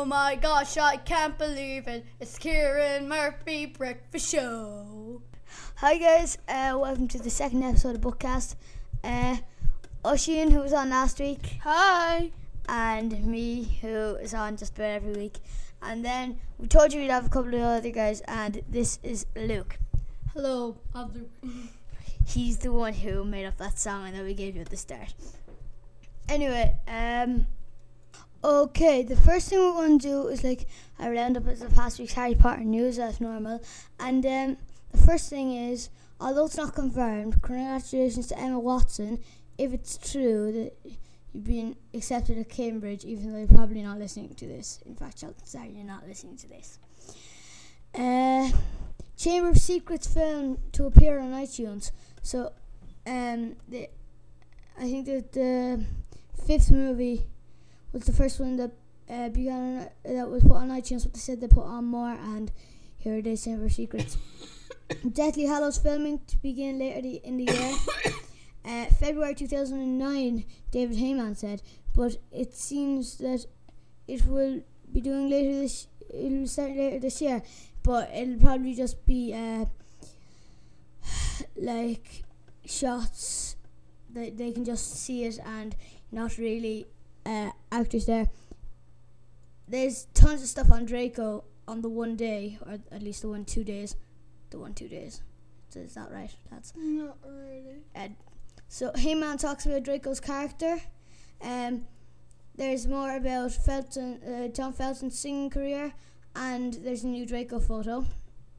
my gosh, I can't believe it. It's Kieran Murphy Breakfast Show. Hi guys, welcome to the second episode of Bookcast. Oisin, who was on last week. Hi. And me, who is on just about every week. And then we told you we'd have a couple of other guys, and this is Luke. Hello. He's the one who made up that song that we gave you at the start. Anyway, okay, the first thing we're going to do is like a roundup of the past week's Harry Potter news as normal. And the first thing is, although it's not confirmed, congratulations to Emma Watson if it's true that you've been accepted at Cambridge, even though you're probably not listening to this. In fact, sorry, you're not listening to this. Chamber of Secrets film to appear on iTunes. So, I think that the fifth movie was the first one that that was put on iTunes, but they said they put on more, and here it is, Chamber of Secrets. Deathly Hallows filming to begin later in the year. February 2009, David Heyman said, but it seems that it will be doing it will start later this year, but it'll probably just be like shots that they can just see it and not really actors there. There's tons of stuff on Draco on the one day, or at least the 2 days. So is that right? That's not really. So Heyman talks about Draco's character. There's more about Tom Felton's singing career, and there's a new Draco photo.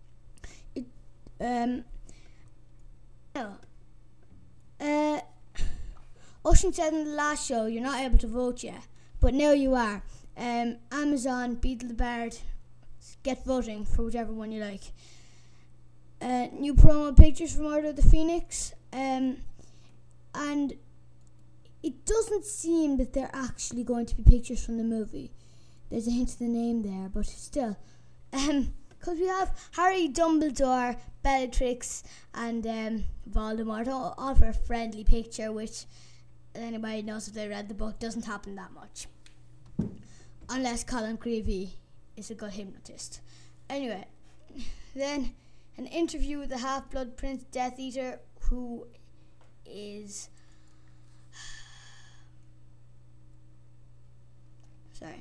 Ocean said in the last show you're not able to vote yet, but now you are. Amazon, Beetle the Bard, get voting for whichever one you like. New promo pictures from Order of the Phoenix, and it doesn't seem that they're actually going to be pictures from the movie. There's a hint of the name there, but still. Because we have Harry, Dumbledore, Bellatrix, and Voldemort all for a friendly picture, which anybody knows if they read the book doesn't happen that much. Unless Colin Creevy is a good hypnotist. Anyway, then an interview with the Half-Blood Prince Death Eater, who is... Sorry.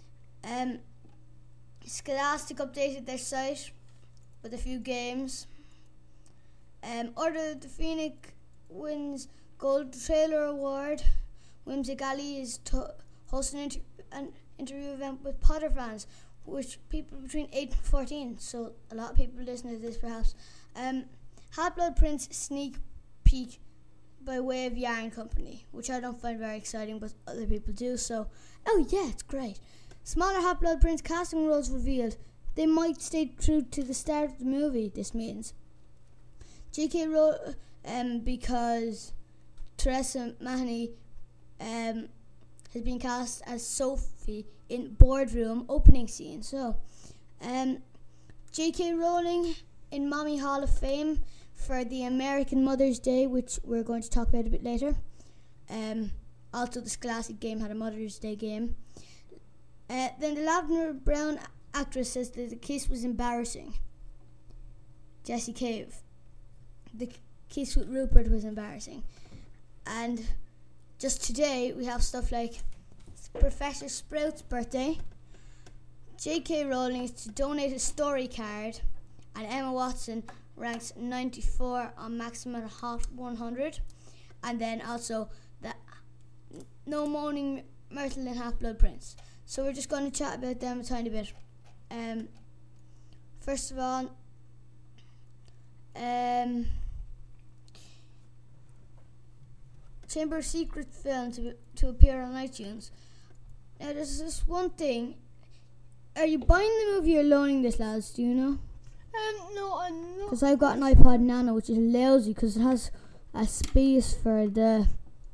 Scholastic updated their site with a few games. Order of the Phoenix wins Gold Trailer Award. Whimsically is hosting an interview event with Potter fans, which people between 8 and 14, so a lot of people listen to this perhaps. Half-Blood Prince sneak peek by way of Yarn Company, which I don't find very exciting, but other people do, so oh yeah, it's great. Smaller Half-Blood Prince casting roles revealed. They might stay true to the start of the movie, this means. J.K. Rowling, because Teresa Mahoney has been cast as Sophie in Boardroom opening scene. So, J.K. Rowling in Mommy Hall of Fame for the American Mother's Day, which we're going to talk about a bit later. Also, the Scholastic game had a Mother's Day game. Then the Lavender Brown actress says that the kiss was embarrassing. Jessie Cave. The kiss with Rupert was embarrassing. And just today, we have stuff like Professor Sprout's birthday, J.K. Rowling is to donate a story card, and Emma Watson ranks 94 on Maximum Hot 100. And then also the No Moaning Myrtle and Half-Blood Prince. So we're just going to chat about them a tiny bit. First of all, Chamber of Secrets film to appear on iTunes. Now there's this one thing. Are you buying the movie or loaning this, lads? Do you know? No, I'm not. Because I've got an iPod Nano, which is lousy because it has a space for the...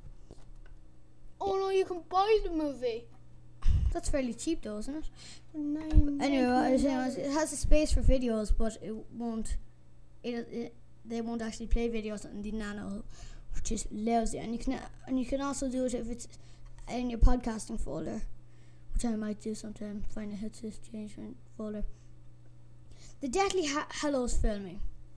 Oh no, you can buy the movie. That's fairly cheap though, isn't it? Anyway, what I was saying was it has a space for videos, but it won't. They won't actually play videos on the Nano, which is lousy. And you can also do it if it's in your podcasting folder, which I might do sometime. Find a hit this change folder. The Deathly Hallows filming.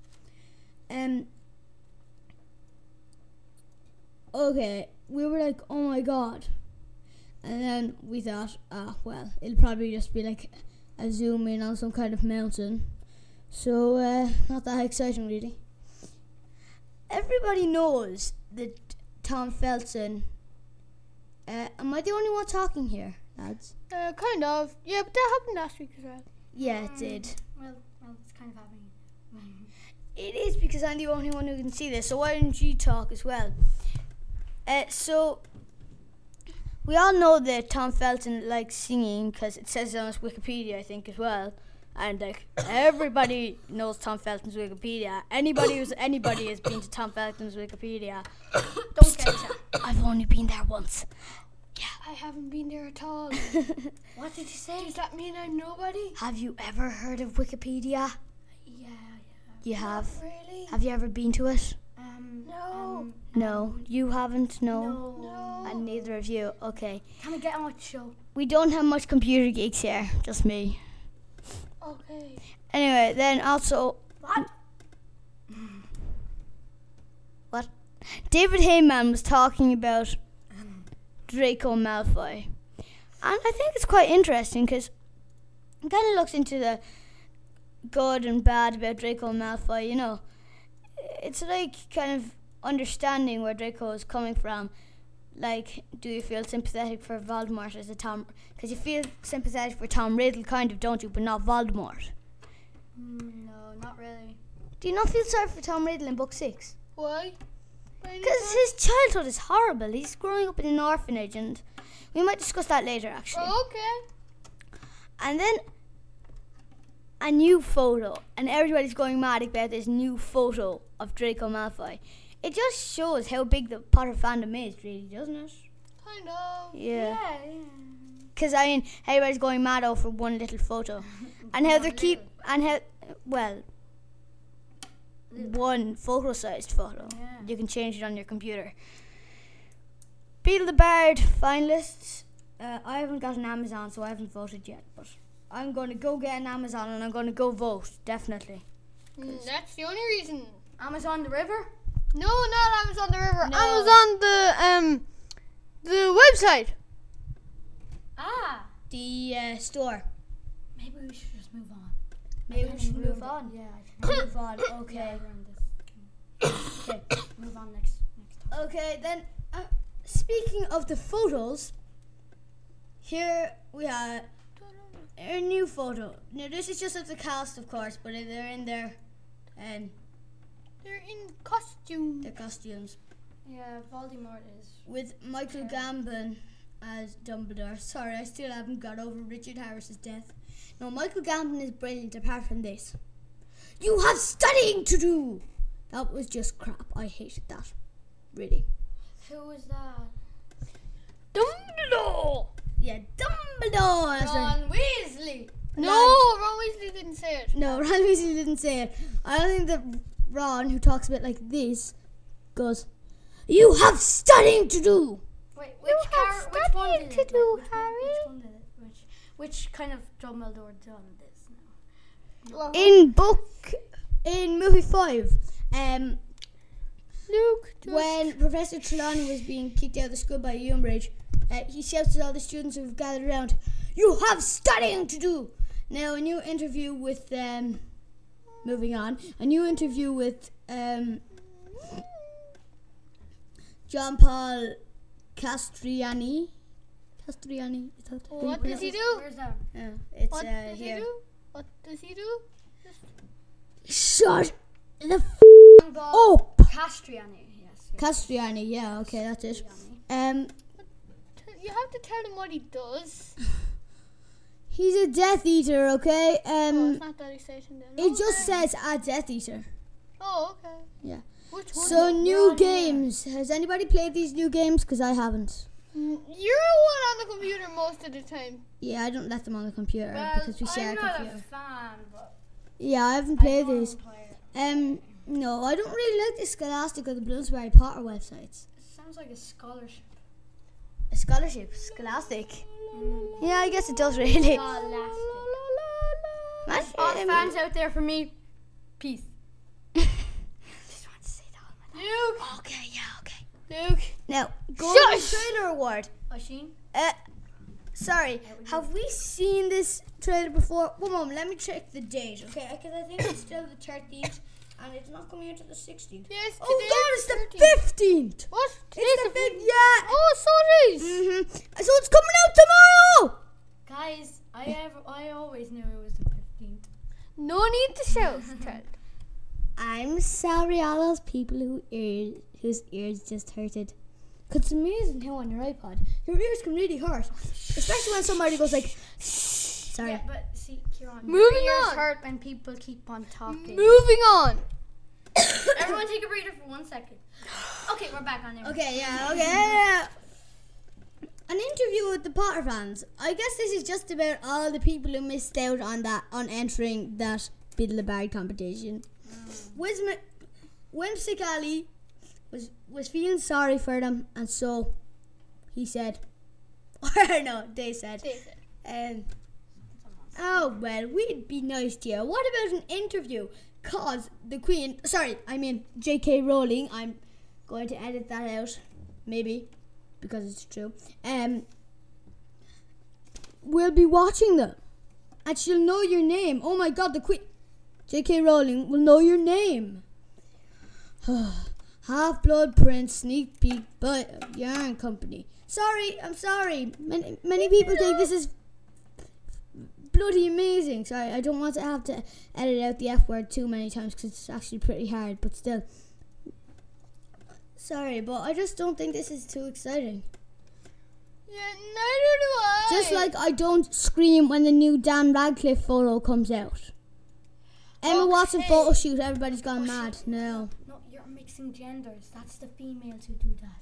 Okay, we were like, oh my god. And then we thought, well, it'll probably just be like a zoom in on some kind of mountain. So, not that exciting really. Everybody knows that Tom Felton. Am I the only one talking here, lads? Kind of. Yeah, but that happened last week as well. Yeah, it did. Well, it's kind of happening. It is because I'm the only one who can see this, so why don't you talk as well? So, we all know that Tom Felton likes singing because it says it on his Wikipedia, I think, as well. And like everybody knows Tom Felton's Wikipedia. Anybody has been to Tom Felton's Wikipedia. Don't get it. I've only been there once. I haven't been there at all. What did you say? Does that mean I'm nobody? Have you ever heard of Wikipedia? Yeah. You have. Really? Have you ever been to it? No. No, you haven't. No. No. And neither of you. Okay. Can we get on with the show? We don't have much computer geeks here. Just me. Okay. Anyway, then also. What? David Heyman was talking about Draco Malfoy. And I think it's quite interesting because it kind of looks into the good and bad about Draco Malfoy, you know. It's like kind of understanding where Draco is coming from. Like, do you feel sympathetic for Voldemort as a Tom? Because you feel sympathetic for Tom Riddle, kind of, don't you? But not Voldemort. No, not really. Do you not feel sorry for Tom Riddle in book 6? Why? Because his childhood is horrible. He's growing up in an orphanage, and we might discuss that later, actually. Oh, okay. And then a new photo, and everybody's going mad about this new photo of Draco Malfoy. It just shows how big the Potter fandom is, really, doesn't it? Kind of. Yeah. Because, I mean, everybody's going mad over one little photo. And how they one photo-sized photo. Yeah. You can change it on your computer. Beetle the Bard finalists. I haven't got an Amazon, so I haven't voted yet. But I'm going to go get an Amazon and I'm going to go vote, definitely. That's the only reason. Amazon the River? No, not Amazon the River. No. Amazon the website. The store. Maybe we should just move on. Maybe we should move on. Yeah, I think Move on, okay. yeah, we're on this. Okay. Move on next time. Okay, then, speaking of the photos, here we are, a new photo. Now, this is just of the cast, of course, but they're in their They're in costume. their costumes. Yeah, Voldemort is. With Michael Gambon as Dumbledore. Sorry, I still haven't got over Richard Harris's death. No, Michael Gambon is brilliant, apart from this. You have studying to do! That was just crap. I hated that. Really. Who was that? Dumbledore. Yeah, Dumbledore! That's right. Ron Weasley. No, Ron Weasley didn't say it. No, Ron Weasley didn't say it. I don't think that Ron, who talks a bit like this, goes, you have studying to do! Wait, You have which one studying did to it? do, Which Harry. one did it? Which kind of Dumbledore done this now? Well, In movie 5, Luke. when Professor Trelawney was being kicked out of the school by Umbridge, he shouts at all the students who've gathered around, you have studying to do! Now, a new interview with, moving on, a new interview with, John Paul Castriani. Castriani, is that how you What pronounce does he it? do? Where's that? Yeah, it's What does here. he do? What does he do? Shut the Oh, up! Castriani. Yes. Castriani, yeah, okay, that's it. Castriani. You have to tell him what he does. He's a Death Eater, okay? Oh, it's not that exciting then. It just Okay. says a Death Eater. Oh, okay. Yeah. Which one? So is it? new Ron games. Has anybody played these new games? Because I haven't. You're the one on the computer most of the time. Yeah, I don't let them on the computer Well, because we share I'm a not computer. a fan, but Yeah, I haven't I played don't these. play it. No, I don't really like the Scholastic or the Bloomsbury Potter websites. It sounds like a scholarship. A scholarship, Scholastic. Yeah, I guess it does really. Galactic. Man, All the fans out there for me, peace. just want to say that all my Luke. life. Okay, yeah, okay. Luke. Now, Golden Shush! Trailer Award. Oisin? Sorry, have we seen this trailer before? One moment, let me check the date, okay? Because I think it's still the 13th, and it's not coming out to the 16th. Yes, Oh today God, is it's the 13th. 15th. What? It's the big, yeah. Oh, so it is. So it's coming out tomorrow. Guys, I always knew it was the 15th. No need to shout, child. I'm sorry, all those people whose ears just hurted. Cause it's amazing how on your iPod your ears can really hurt, especially when somebody goes like, "Sorry." Yeah, but see, Kieran, Moving your ears on. hurt when people keep on talking. Moving on. Everyone take a breather for 1 second. Okay, we're back on there. Okay, yeah, okay. Yeah. An interview with the Potter fans. I guess this is just about all the people who missed out on entering that Biddle the Bard competition. Whimsically was feeling sorry for them, and so he said, or no, they said, oh well, we'd be nice to you. What about an interview? Cause the Queen, J.K. Rowling, I'm going to edit that out, maybe, because it's true. We'll be watching them, and she'll know your name. Oh my God, the Queen, J.K. Rowling will know your name. Half-Blood Prince sneak peek by Yarn Company. I'm sorry. Many people think this is bloody amazing. Sorry, I don't want to have to edit out the F word too many times because it's actually pretty hard, but still. Sorry, but I just don't think this is too exciting. Yeah, neither do I. Just like I don't scream when the new Dan Radcliffe photo comes out. Emma Watson photo shoot, everybody's gone mad. No. No, you're mixing genders. That's the females who do that.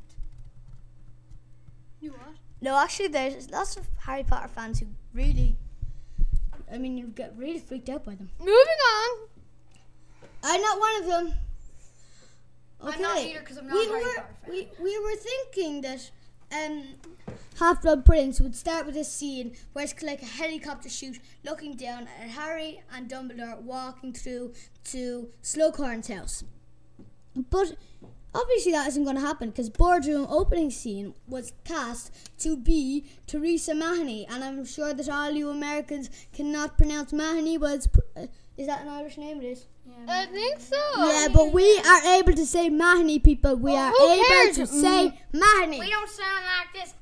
You what? No, actually, there's lots of Harry Potter fans who really, you get really freaked out by them. Moving on. I'm not one of them. I'm not either because I'm not a Harry Potter fan. We were thinking that Half-Blood Prince would start with a scene where it's like a helicopter shoot looking down at Harry and Dumbledore walking through to Slughorn's house. But obviously that isn't going to happen because boardroom opening scene was cast to be Theresa Mahoney, and I'm sure that all you Americans cannot pronounce Mahoney, but is that an Irish name? It is. I think so. Yeah, but we are able to say Mahoney, people. We are who able cares? to say Mahoney. We don't sound like this.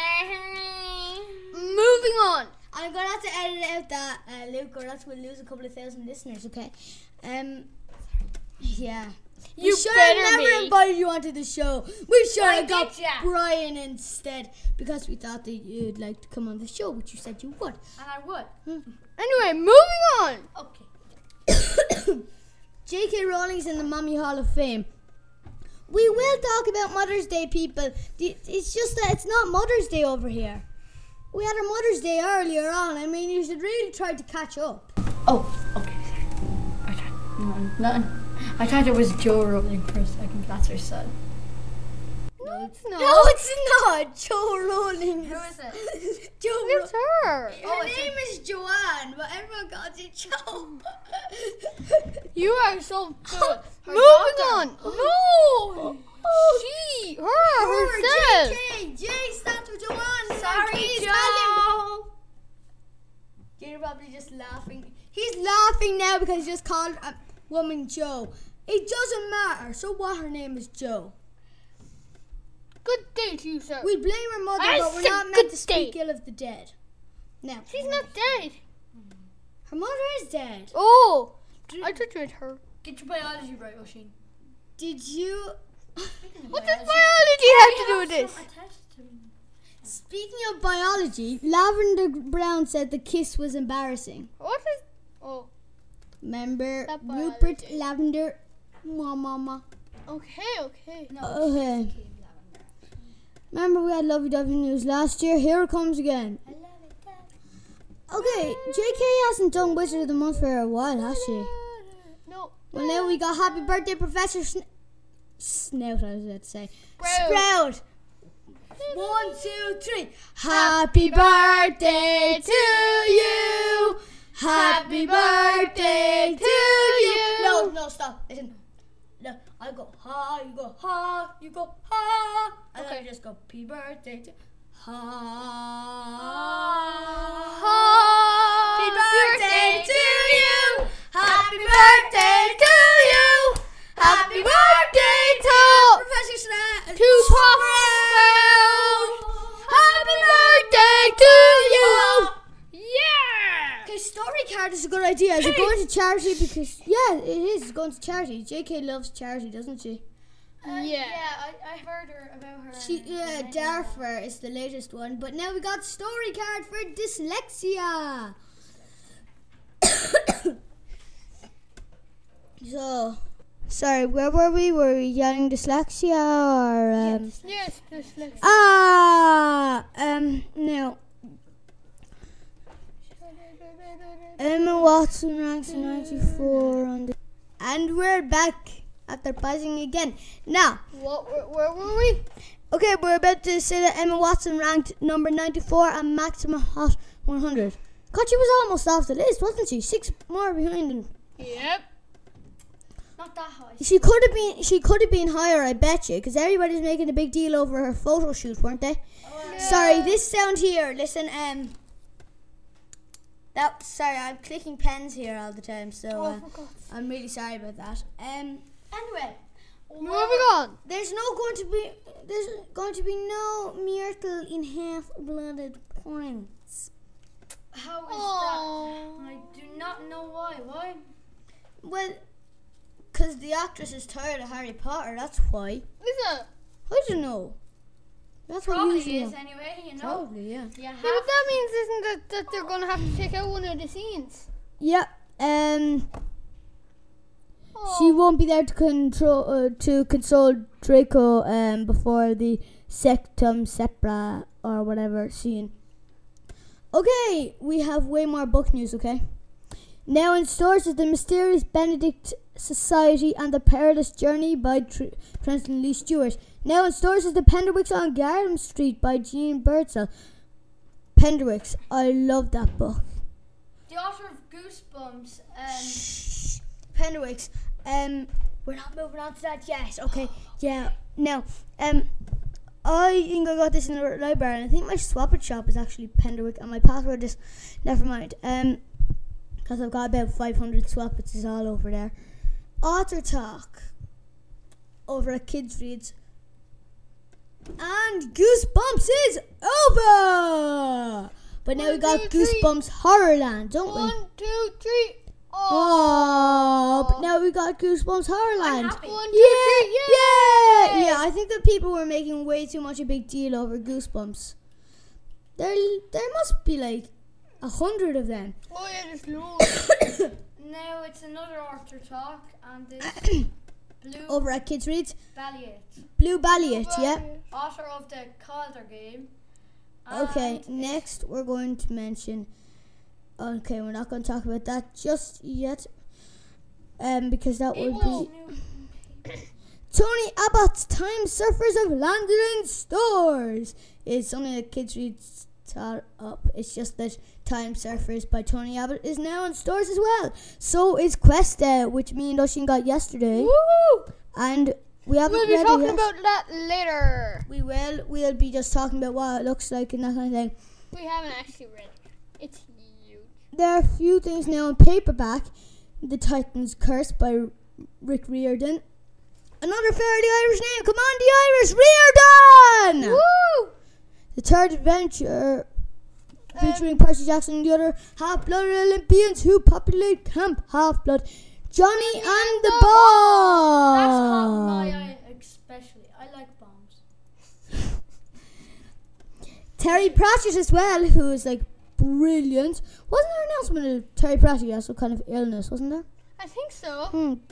Moving on. I'm going to have to edit out that, Luke, or else we'll lose a couple of thousand listeners, okay? Yeah. You We should have better never be. invited you onto the show. We should Why have got did ya? Brian instead because we thought that you'd like to come on the show, which you said you would. And I would. Anyway, moving on. Okay. J.K. Rowling's in the Mommy Hall of Fame. We will talk about Mother's Day, people. It's just that it's not Mother's Day over here. We had our Mother's Day earlier on. You should really try to catch up. Oh, okay. I thought it was Joe Rowling for a second. That's her son. No, it's not. No, it's not. Joe Rowling. Who is it? Joe It's her. Her name is Joanne, but everyone calls it Joe. You are so good. Her Moving daughter. on. No. She. Her. Herself. JK. J stands for Joanne. Sorry, Please Joe. tell him. You're probably just laughing. He's laughing now because he just called a woman Joe. It doesn't matter. So what? Her name is Joe. Good day to you, sir. We blame her mother, I but we're said not meant good to speak day. ill of the dead. Now, She's not dead. her mother is dead. Oh. I thought you meant her. Get your biology right, Oisin. Did you? What does biology have to do with this? Speaking of biology, Lavender Brown said the kiss was embarrassing. What is? Oh. Remember That Rupert biology. Lavender? Mama. Okay. Okay. Remember we had Lovey Dovey News last year? Here it comes again. Okay, JK hasn't done Wizard of the Month for a while, has she? No. Well, now we got Happy Birthday Professor Snout, I was about to say. Sprout. Sprout. 1, 2, 3. Happy birthday to you. Happy birthday to you. No, stop. Listen. No, I go ha, you go ha, you go ha. And then I just go happy birthday to Happy birthday to you. Happy birthday to you. Happy birthday to Professor Snack. Happy birthday to you. Yeah. Okay, story card is a good idea. Is it going to charity? Because yeah, it is. It's going to charity. JK loves charity, doesn't she? I heard about her. Darfur is the latest one. But now we got story card for dyslexia. So, sorry, where were we? Were we yelling dyslexia or Yes, dyslexia. no. Emma Watson ranks 94 on the... And we're back after pausing again. Now, Where were we? okay, we're about to say that Emma Watson ranked number 94 and Maximum Hot 100. God, she was almost off the list, wasn't she? 6 more behind him. Yep. Not that high. She could have been higher, I bet you, because everybody's making a big deal over her photo shoot, weren't they? Sorry, this sound here. Listen, sorry, I'm clicking pens here all the time, so I'm really sorry about that. Anyway, Moving on. there's going to be no miracle in half-blooded prince. How is Oh. that? I do not know why. Why? Well, because the actress is tired of Harry Potter. That's why. Is it? I don't know. That's what Probably usually is anyway. You know. Probably, yeah. Yeah. Yeah, but that means isn't that they're gonna have to take out one of the scenes? Yep. Oh. She won't be there to console Draco before the Sectum Sepra or whatever scene. Okay, we have way more book news, okay? Now in stores is The Mysterious Benedict Society and The Perilous Journey by Trenton Lee Stewart. Now in stores is The Penderwicks on Garden Street by Jean Birdsell. Penderwicks, I love that book. The author of Goosebumps. Penderwicks, we're not moving on to that yet. Okay, yeah. Now, I think I got this in the library, and I think my Swap It shop is actually Penderwick, and my password is never mind. Because I've got about 500 Swap It's all over there. Author Talk over at Kids Reads, and Goosebumps is over. But now we got 1, 2, 3. Goosebumps Horrorland, don't we? 1, 2, 3. Oh, but now we got Goosebumps Horrorland. I'm happy. 1, 2, Yeah, 3. yeah, yeah. I think that people were making way too much a big deal over Goosebumps. There must be like 100 of them. Oh yeah, there's loads. Now it's another author talk, and it's Blue Over at Kids Reads, Balliet, Blue Balliet, yeah. author of the Calder game. Okay, And next we're going to mention. Okay, we're not going to talk about that just yet, because that would be Tony Abbott's Time Surfers of London in stores. It's only a Kids Read start up. It's just that Time Surfers by Tony Abbott is now in stores as well. So is Questa, which me and Oisin got yesterday. Woo! And we haven't We'll be read it talking yet. about that later. We will. We'll be just talking about what it looks like and that kind of thing. We haven't actually read it. It's huge. There are a few things now in paperback. The Titan's Curse by Rick Riordan. Another fairly Irish name. Come on, the Irish Riordan! Woo! The third adventure featuring Percy Jackson and the other half-blood Olympians who populate Camp Half-Blood. Johnny and the that's caught Bomb. my eye especially. I like bombs. Terry Pratchett as well, who is like brilliant. Wasn't there an announcement of Terry Pratchett has some kind of illness, wasn't there? I think so.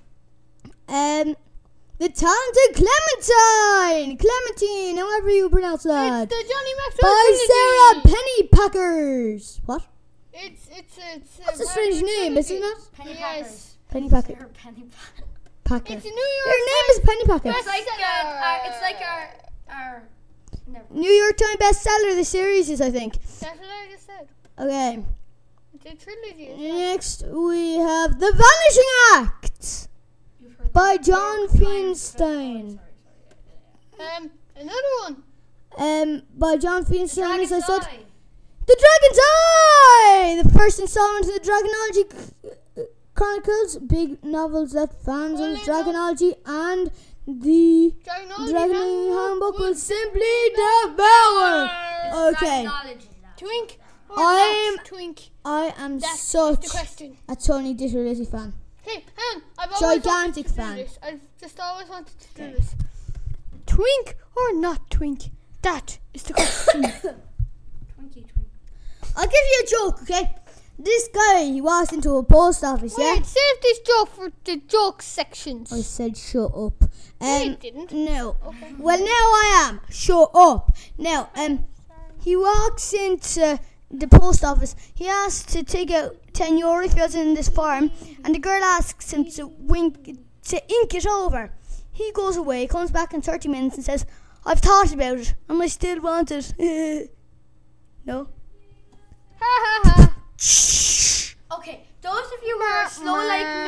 The Talented Clementine, however you pronounce that. It's the Johnny Maxwell By trilogy. Sarah Pennypackers. What? It's That's a strange name, isn't it? Penny Yes. Packers. Pennypacker. They're Penny Packer. It's a New York. Your name is Pennypacker. It's like bestseller. it's like our Never. New York Times bestseller. The series is, I think. That's what I just said. Okay. It's a trilogy. As well. Next, we have The Vanishing Act You've heard by the John New York Times Feinstein. Another one. By John Feinstein, as I Dragon's said. Eye. The Dragon's Eye! The first installment of the Dragonology Chronicles. Big novels that fans of Dragonology and the Dragon Handbook will simply devour. It's Okay. Dragonology, lad. Twink or I'm- not twink? I am That's such the question. a Tony Ditterlizzy fan. Hey, hang on. I've always Gigantic wanted to fan. do this. I've just always wanted to do this. Twink or not twink? That is the question. Twinkie, twink. I'll give you a joke, okay? This guy, he walks into a post office, yeah? Wait, save this joke for the joke sections. I said shut up. No, you didn't. No. Okay. Well, now I am. Shut up. Now, he walks into the post office. He asks to take out €10 if he was in this form, and the girl asks him to ink it over. He goes away, comes back in 30 minutes and says, I've thought about it, and I still want it. No? Ha ha ha. Okay, those of you who are slow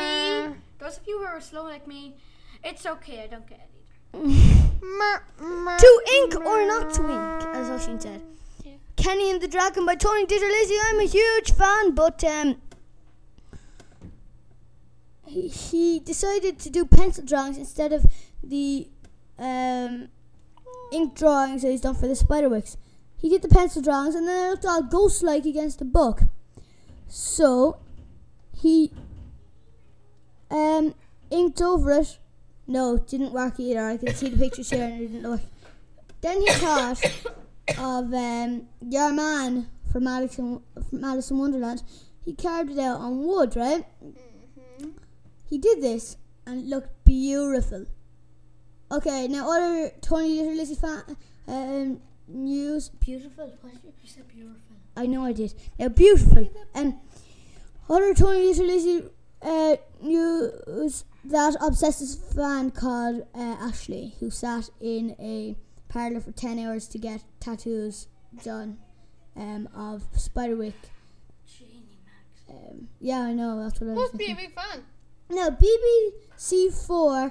like me, it's okay, I don't get it either. To ink or not to ink, as Oshin said. Yeah. Kenny and the Dragon by Tony Ditterlizzy. I'm a huge fan, but he decided to do pencil drawings instead of the ink drawings that he's done for the Spiderwicks. He did the pencil drawings and then it looked all ghost-like against the book. So he inked over it. No, it didn't work either. I can see the pictures here and it didn't work. Then he thought of Your Man from Alice in Wonderland. He carved it out on wood, right? Mm-hmm. He did this and it looked beautiful. Okay, now other Tony Ditterlizzy fan news. Beautiful? What? You said beautiful. I know I did. Now beautiful. And other Tony Ditterlizzy news, that obsessive fan called Ashley, who sat in a parlour for 10 hours to get tattoos done of Spiderwick. Genie Max. Yeah, I know, that's what I was Must be a thinking. big fan. Now, BBC4,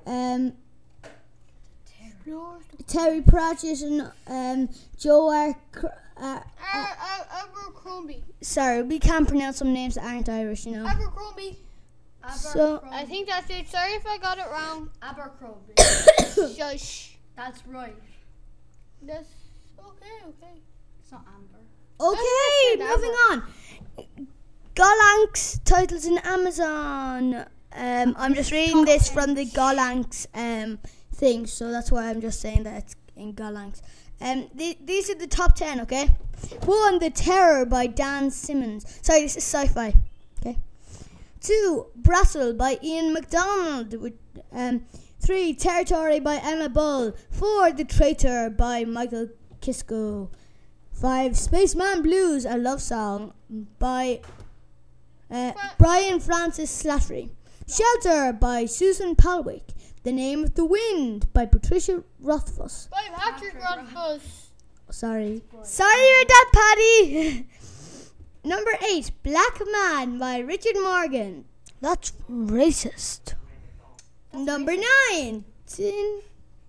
Terry Pratchett and Joe Abercrombie. sorry, we can't pronounce some names that aren't Irish, you know. Abercrombie. So- I think that's it. Sorry if I got it wrong. Abercrombie. Shush. That's right. That's okay. It's not Amber. Okay, That's moving on. Golanx titles in Amazon. I'm just reading this from the Golanx thing, so that's why I'm just saying that it's in Golanx. These are the top 10, okay? 1, The Terror by Dan Simmons. Sorry, this is sci-fi. Okay. 2, Brassel by Ian MacDonald. 3, Territory by Emma Bull. 4, The Traitor by Michael Kisko. 5, Spaceman Blues, a love song by Brian Francis Slattery. Shelter by Susan Palwick. The Name of the Wind by Patricia Rothfuss. By Patrick Rothfuss. Sorry about that, Paddy. Number 8, Black Man by Richard Morgan. That's racist. Number 9, Tin.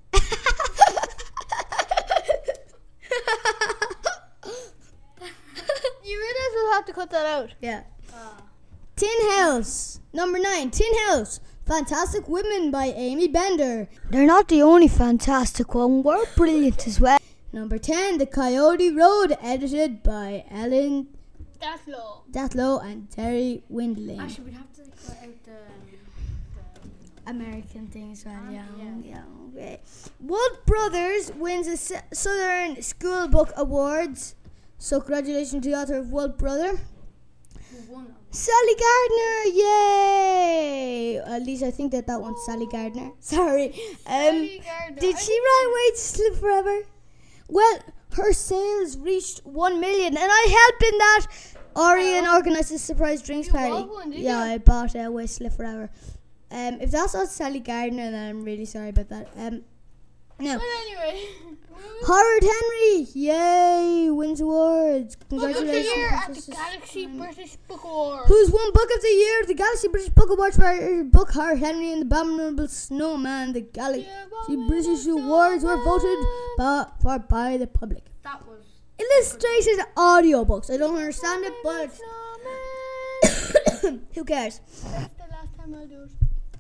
You realize we'll have to cut that out. Yeah. Tin House. Number 9, Tin House. Fantastic Women by Amy Bender. They're not the only fantastic one. We're brilliant as well. Number 10, The Coyote Road, edited by Ellen That's low. Datlow and Terry Windling. Actually, we'd have to cut out the American thing as well, yeah. yeah. Okay. Wood Brothers wins a Southern School Book Awards. So congratulations to the author of Wood Brother. who won them. Sally Gardner, yay! At least I think that one's Sally Gardner. Sorry. Sally Gardner. Did she write Wait to Live Forever? Well, her sales reached 1 million, and I helped in that. Orion organised a surprise drinks You party. bought one, did Yeah, you? I bought Wait to Live Forever. If that's not Sally Gardner, then I'm really sorry about that. No. But anyway. Howard Henry, yay, wins awards. Book of the Congratulations. year at the This is Galaxy fine. British Book Award. Who's won Book of the Year? The Galaxy British Book Awards for his book Howard Henry and the Abominable Snowman. The Galaxy British Awards were voted by the public. That was. Illustrated audiobooks. I don't understand it, but who cares? That's the last time I'll do it.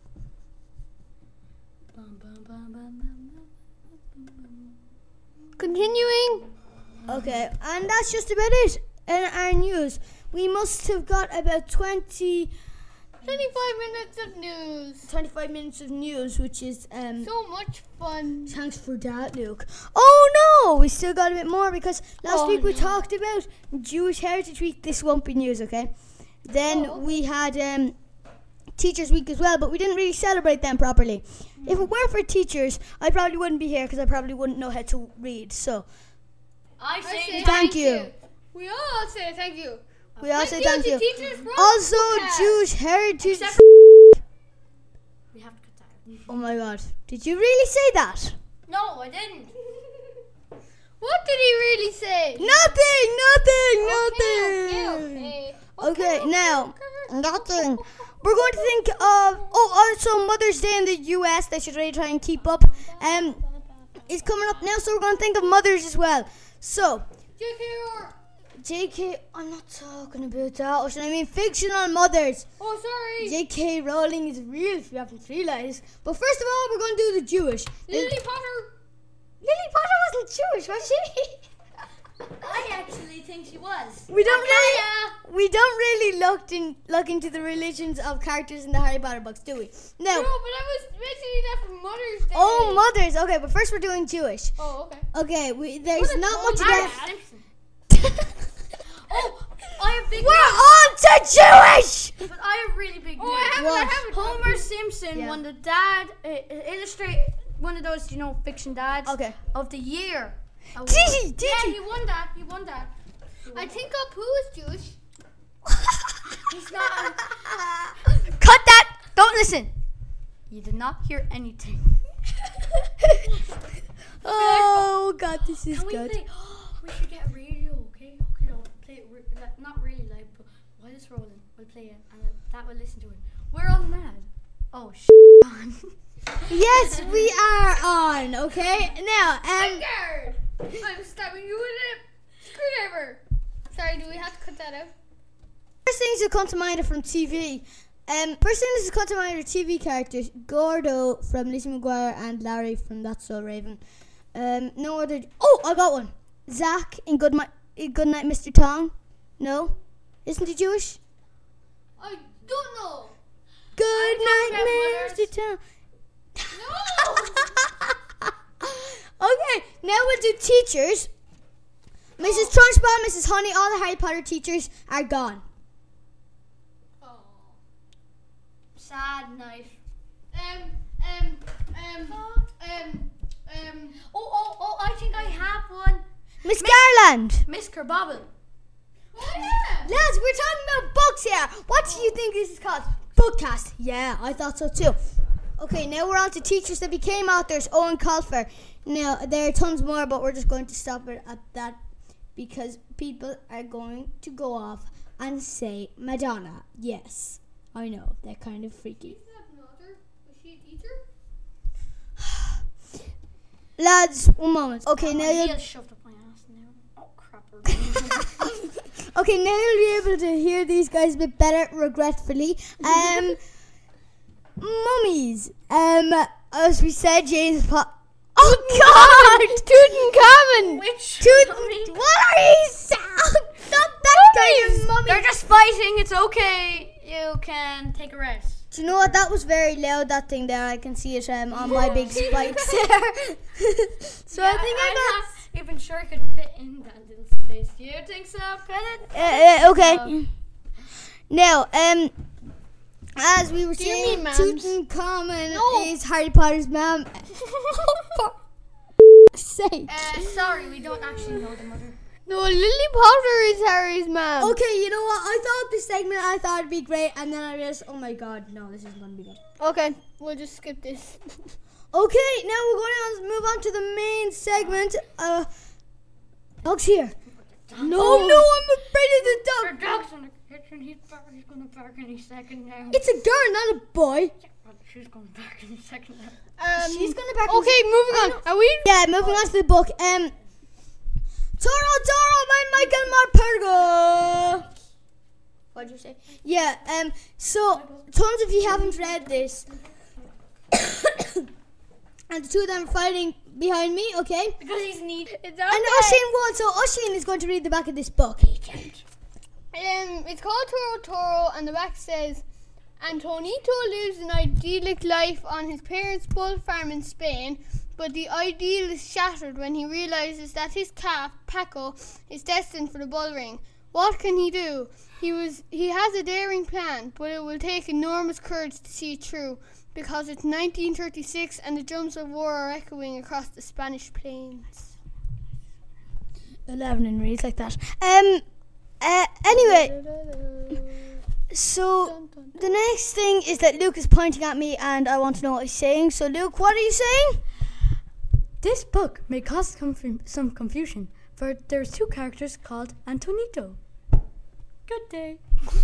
Continuing. Okay, and that's just about it in our news. We must have got about 25 minutes of news. minutes of news, which is So much fun. thanks for that, Luke. Oh no, we still got a bit more because last week we talked about Jewish Heritage Week. This won't be news, okay? Then we had Teachers Week as well, but we didn't really celebrate them properly. If it weren't for teachers, I probably wouldn't be here because I probably wouldn't know how to read. So I say thank you. We all say thank you. We all say thank you. Teachers from Also, Podcast. Jewish Heritage. Except we have to cut that out. Oh my God! Did you really say that? No, I didn't. What did he really say? Nothing. Okay, now nothing. We're going to think of also Mother's Day in the US. They should really try and keep up. Is coming up now, so we're going to think of mothers as well. So, JK, I'm not talking about that. Or should I mean fictional mothers? Oh, sorry. JK Rowling is real, if you haven't realised. But first of all, we're going to do the Jewish. Lily Potter. Lily Potter wasn't Jewish, was she? I actually think she was. We don't really look into the religions of characters in the Harry Potter books, do we? No. No, but I was mentioning that for Mother's Day. Oh, mothers. Okay, but first we're doing Jewish. Oh, okay. Okay, there's not much Bart about. Simpson. Oh, I have big We're news. on to Jewish. But I have really big news. What? Homer Simpson Yeah. won the dad illustrate one of those fiction dads Okay. of the year. award. Did Yeah, he? he won that. I think Apu is Jewish. He's not. Cut that. Don't listen. You did not hear anything. Oh God, this is Can we good. play? We should get a radio, okay? Okay, no, play it not really live, but while it's rolling, we'll play it, and that will listen to it. We're on mad. Oh, on. Yes, we are on. Okay, now Scared. I'm stabbing you with a screwdriver. Sorry, do we have to cut that out? first things that come to mind are from TV. First things that come to mind are TV characters: Gordo from Lizzie McGuire and Larry from That's So Raven. No other. Oh, I got one. Zach in Goodnight, Mr. Tong. No, isn't he Jewish? I don't know. Good talking night, about Mr. Tong. No. Okay, now we'll do teachers. Mrs. Trunchbull, Mrs. Honey, all the Harry Potter teachers are gone. Oh. Sad knife. Oh, I think I have one. Miss Garland. Miss Kerbobble. Oh, yeah. Lads, we're talking about books here. What do you think this is called? Bookcast. Yeah, I thought so too. Okay, now we're on to teachers that became authors. Owen Colfer. Now, there are tons more, but we're just going to stop it at that because people are going to go off and say Madonna. Yes, I know, they're kind of freaky. Is that an author? Was she a teacher? Lads, one moment. Okay, now My you'll heel shoved up my ass now. Oh, crap. Okay, now you'll be able to hear these guys a bit better, regretfully. Mummies. As we said, James Oh God! Tutankhamun! Which What are you saying? Not that kind of mummy. They're just fighting. It's okay. You can take a rest. Do you know what? That was very loud, that thing there. I can see it on my big spikes there. So I think I'm I not even sure I could fit in that little space. Do you think so, Kenneth? got... okay. Now, as we were Do you saying, mean mams? Tutankhamun No. is Harry Potter's mom. For sake. Sorry, we don't actually know the mother. No, Lily Potter is Harry's mom. Okay, you know what? I thought this segment, I thought it'd be great, and then I realized, oh my God, no, this isn't going to be good. Okay, we'll just skip this. Okay, now we're going to move on to the main segment. Dog's here. No, I'm afraid of the The dog. dog's in the kitchen. He's gonna bark any second now. It's a girl, not a boy. Well, she's gonna bark any second now. She's gonna bark. Okay, moving on. Are we? Yeah, moving on to the book. Toro, by Michael Morpurgo. What did you say? Yeah. So tons of you haven't read this, and the two of them are fighting behind me. Okay. Because he's neat. It's And okay. Oisin won, so Oisin is going to read the back of this book. It's called Toro, and the back says, Antonito lives an idyllic life on his parents' bull farm in Spain, but the ideal is shattered when he realizes that his calf, Paco, is destined for the bull ring. What can he do? He has a daring plan, but it will take enormous courage to see it through, because it's 1936 and the drums of war are echoing across the Spanish plains. 11 and reads like that. Anyway, so the next thing is that Luke is pointing at me and I want to know what he's saying. So Luke, what are you saying? This book may cause some confusion, for there's two characters called Antonito. Good day.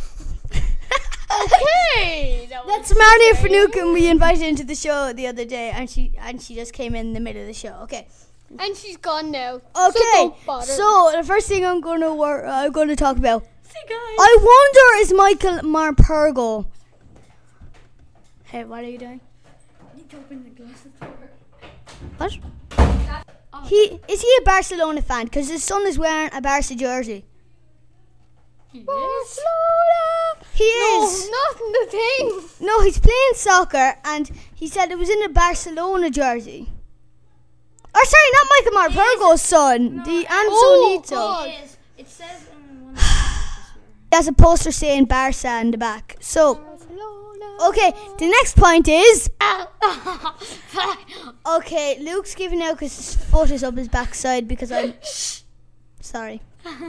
Okay! That's Maria Finucane we invited into the show the other day and she just came in the middle of the show. Okay. And she's gone now. Okay. don't bother. So the first thing I'm going to talk about. See guys. I wonder is Michael Morpurgo. Hey, what are you doing? I need to open the glasses door. What? Oh, Is he a Barcelona fan? Because his son is wearing a Barca jersey. he is. Barcelona! He No, is. not the thing. No, he's playing soccer and he said it was in a Barcelona jersey. Or sorry, not Michael Morpurgo's son, the Antonito. God. It is. It says in one of the pages here. There's a poster saying Barca in the back. So, Barcelona. okay, the next point is... Okay, Luke's giving out because his foot is up his backside because I'm... Sorry.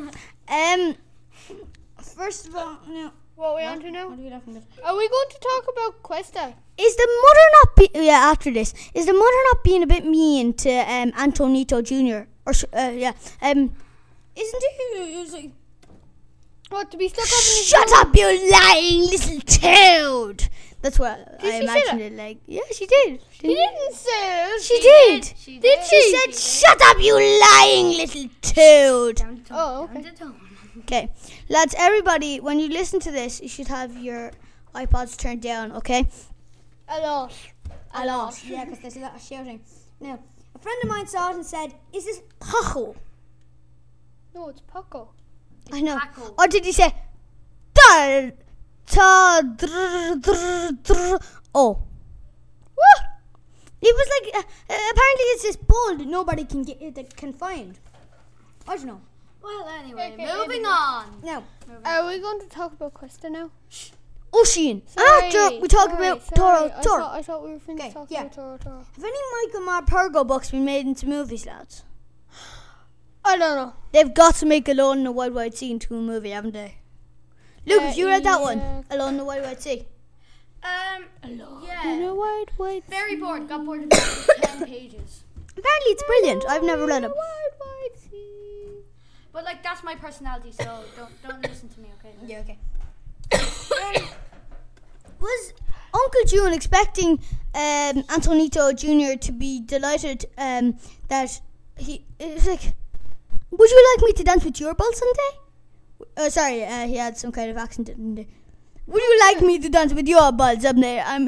First of all, no. What are we on to now? What are we laughing at? Are we going to talk about Cuesta? Is the mother not after this? Is the mother not being a bit mean to Antonito Jr. or isn't he? What, to be stuck up in his Shut room? up, you lying little toad! That's what Did I she say imagined that? it like. Yeah, she did. She didn't say it. She did. She Did She said, "Shut up, you lying little toad." Down to tone. Oh, okay. Down to tone. Okay, lads, everybody, when you listen to this, you should have your iPods turned down. Okay. A lot. A lot. Yeah, because there's a lot of shouting. Now, a friend of mine saw it and said, "Is this Paco?" No, it's Paco. I know. Paco. Or did he say, "Da ta dr dr dr"? Oh. What? It was like apparently it's this bull that nobody can get that can find. I don't know. Well, anyway, Okay, moving anyway. on. Now, Are we going to talk about Cuesta now? Ocean. Sorry, After we talk sorry, about sorry. Toro. I thought we were finished Okay, talking yeah. about Toro. Have any Michael Morpurgo books been made into movies, lads? I don't know. They've got to make Alone in the Wide Wide Sea into a movie, haven't they? Luke, have you read that one? yeah. Alone in the Wide Wide Sea. In Yeah. a wide, wide Very bored. Got bored of it. 10 pages. Apparently it's brilliant. I've never read it. Wide, wide sea. But like that's my personality, so don't listen to me, okay? Yeah, okay. Was Uncle June expecting Antonito Jr. to be delighted that he it was like, would you like me to dance with your bull someday? Sorry, he had some kind of accent, didn't he? Would you like me to dance with your bull someday? Who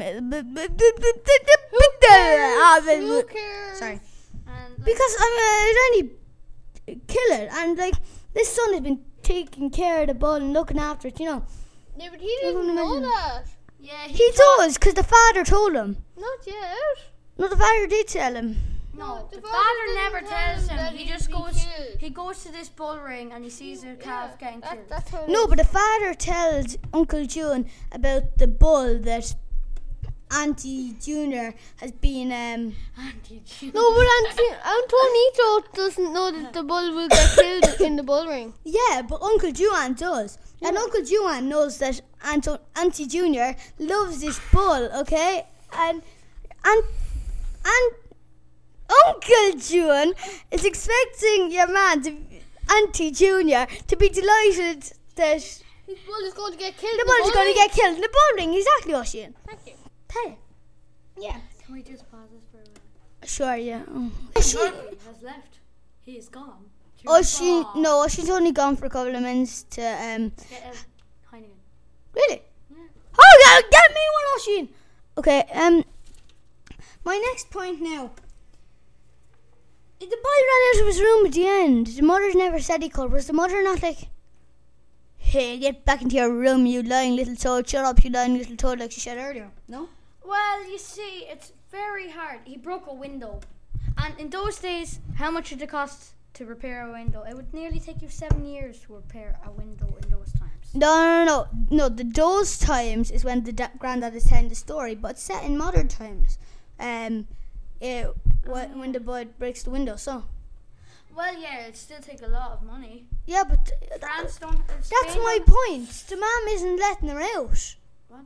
cares? Sorry. And like, Because I'm trying to kill it, and like this son has been taking care of the bull and looking after it, you know. Yeah, but he didn't know that. yeah, He does, because the father told him. Not yet. No, the father did tell him. No, the the father father didn't never tell tells him him. that He he'd just be goes. killed. He goes to this bull ring and he sees a calf getting killed. That's how it No, is. but the father tells Uncle June about the bull that Auntie Junior has been. Auntie, No, but Antonito doesn't know that the bull will get killed in the bull ring. Yeah, but Uncle Juan does. And Uncle Juan knows that Auntie Junior loves this bull, okay? And And Uncle June is expecting your man, Auntie Junior, to be delighted that His bull is going to get killed. the bull is going to get killed in the bull ring. Exactly, Oisin. Thank you. Tell you. Yeah. Can we just pause this for a minute? Sure, yeah. Murphy has left. He is gone. She's only gone for a couple of minutes to Get a Heineken. Really? Yeah. Oh, yeah, get me one, Oisin. Okay, my next point now. The boy ran out of his room at the end. The mother never said he could. Was the mother not like, hey, get back into your room, you lying little toad. Shut up, you lying little toad, like she said earlier. No? Well, you see, it's very hard. He broke a window. And in those days, how much did it cost to repair a window? It would nearly take you 7 years to repair a window in those times. No. Those times is when the granddad is telling the story, but it's set in modern times. When the boy breaks the window, so. Well, yeah, it'd still take a lot of money. Yeah, but France don't. that's my point. The mom isn't letting her out. What?